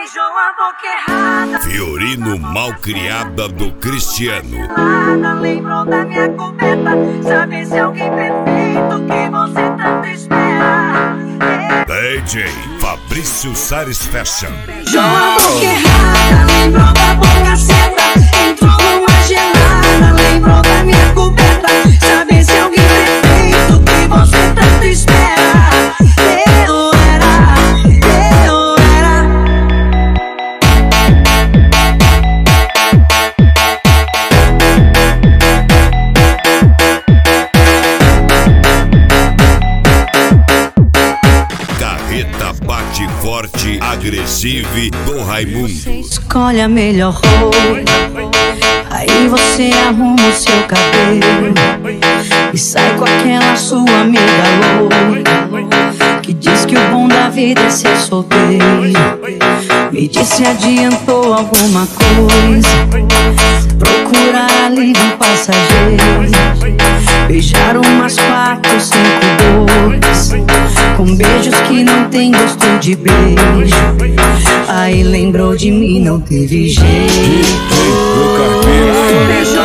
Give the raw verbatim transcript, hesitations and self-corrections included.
beijou a boca errada. Fiorino Malcriada do Cristiano. Lembrou da minha coberta. Sabe se alguém perfeito que você tanto espera. D J Fabrício Sares Fashion. Beijou a boca errada. Lembrou da boca certa. Entrou numa gelada. Lembrou da minha coberta. Sabe se alguém perfeito que você tanto espera. Eu era, eu era. Carreta bate forte, agressive do Raimundo. Escolhe a melhor roupa, aí você arruma o seu cabelo e sai com aquela sua amiga louca que diz que o bom da vida é ser solteiro. Me diz se adiantou alguma coisa, procurar alívio passageiro, beijar umas quatro, cinco bocas com beijos que não tem gosto de beijo. Aí lembrou de mim, não teve jeito.